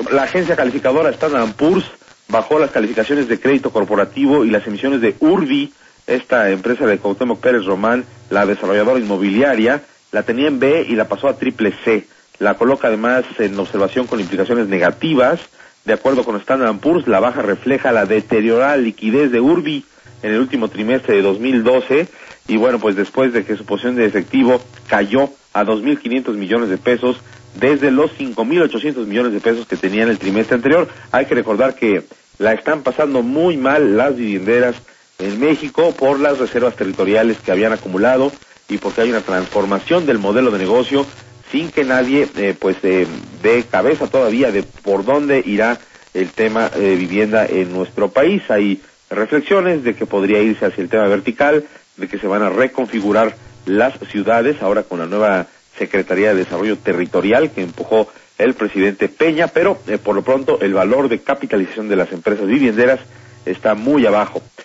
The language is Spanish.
la agencia calificadora Standard & Poor's bajó las calificaciones de crédito corporativo y las emisiones de Urbi, esta empresa de Cuauhtémoc Pérez Román, la desarrolladora inmobiliaria, la tenía en B y la pasó a triple C. La coloca además en observación con implicaciones negativas. De acuerdo con Standard & Poor's, la baja refleja la deteriorada liquidez de Urbi en el último trimestre de 2012, y bueno, pues después de que su posición de efectivo cayó a 2.500 millones de pesos, desde los 5.800 millones de pesos que tenía en el trimestre anterior. Hay que recordar que la están pasando muy mal las vivienderas en México por las reservas territoriales que habían acumulado y porque hay una transformación del modelo de negocio sin que nadie dé cabeza todavía de por dónde irá el tema de vivienda en nuestro país. Hay reflexiones de que podría irse hacia el tema vertical, de que se van a reconfigurar las ciudades ahora con la nueva Secretaría de Desarrollo Territorial que empujó el presidente Peña, pero por lo pronto el valor de capitalización de las empresas vivienderas está muy abajo.